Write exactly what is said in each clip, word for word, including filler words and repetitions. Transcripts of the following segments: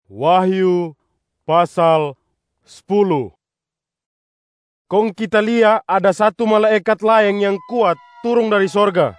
Wahyu pasal sepuluh. Kong kita lihat ada satu malaikat lain yang kuat turun dari sorga.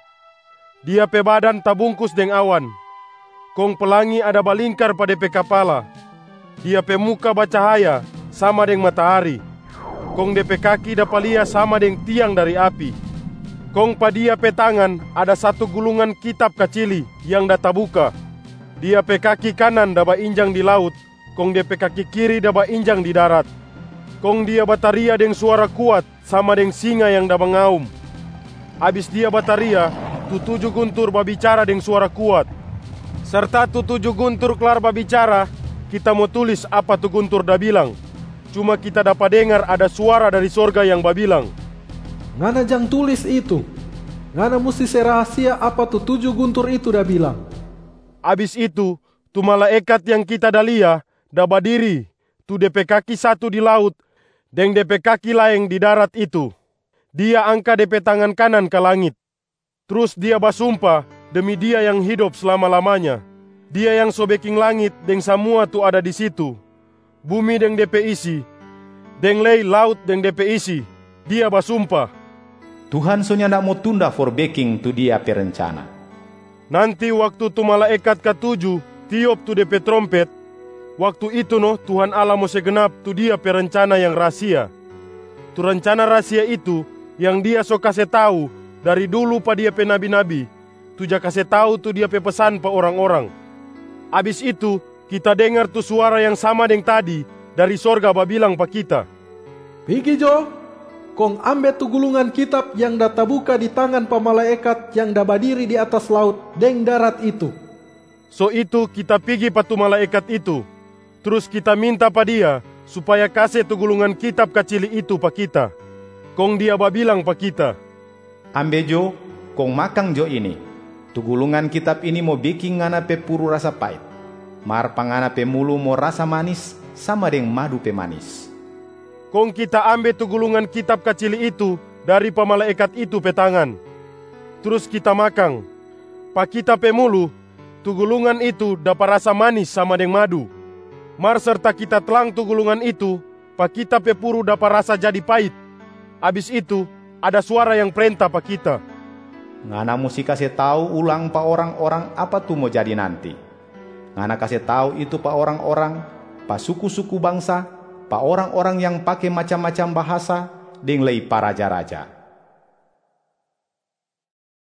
Dia pe badan tabungkus deng awan. Kong pelangi ada balingkar pada pe kepala. Dia pe muka bacahaya sama deng matahari. Kong de pe kaki dapalia sama deng tiang dari api. Kong pa dia pe tangan ada satu gulungan kitab kacili yang da tabuka. Dia pe kaki kanan daba injang di laut, kong dia pe kaki kiri daba injang di darat. Kong dia bataria deng suara kuat sama deng singa yang daba ngaum. Abis dia bataria, tu tujuh guntur babicara deng suara kuat. Serta tu tujuh guntur kelar babicara, kita mau tulis apa tu guntur da bilang. Cuma kita dapat dengar ada suara dari sorga yang babilang, "Ngana jang tulis itu. Ngana mesti serahasia apa tu tujuh guntur itu dah bilang." Abis itu, tu malaikat yang kita dalia da berdiri, tu de pe kaki satu di laut, deng de pe kaki laeng di darat itu. Dia angka de pe tangan kanan ke langit. Terus dia basumpah demi dia yang hidup selama-lamanya. Dia yang sobeking langit deng semua tu ada di situ. Bumi deng de pe isi, deng lei laut deng de pe isi. Dia basumpah, Tuhan so ndak mau tunda for baking tu dia perencana. Nanti waktu tu malaikat ketujuh tiup tu de pe trompet, waktu itu no Tuhan Allah mau segenap tu dia perencana yang rahasia. Tu rencana rahasia itu yang dia so kasih tahu dari dulu pa dia pe nabi-nabi, tu ja kasih tahu tu dia pe pesan pa orang-orang. Abis itu kita dengar tu suara yang sama deng tadi dari sorga babilang pa kita, "Pigi jo, kong ambil tu gulungan kitab yang dah tabuka di tangan pa malaikat yang dah berdiri di atas laut deng darat itu." So itu kita pergi pa tu malaikat itu. Terus kita minta pa dia supaya kasih tu gulungan kitab kecil itu pa kita. Kong dia babilang pa kita, "Ambe jo, kong makang jo ini. Tu gulungan kitab ini mau bikin ngana pe puru rasa pahit. Mar pangana pe mulu mau rasa manis sama deng madu pe manis." Kong kita ambil tu gulungan kitab kecil itu dari pa malaikat itu pe tangan. Terus kita makang. Pa kita pe mulu, tu gulungan itu dapat rasa manis sama deng madu. Mar serta kita telang tu gulungan itu, pa kita pe puru dapat rasa jadi pahit. Abis itu, ada suara yang perintah pa kita, "Ngana mesti kasih tahu ulang pa orang-orang apa tu mau jadi nanti. Ngana kasih tahu itu pa orang-orang, pa suku-suku bangsa, pa orang-orang yang pakai macam-macam bahasa, deng lei pa raja-raja.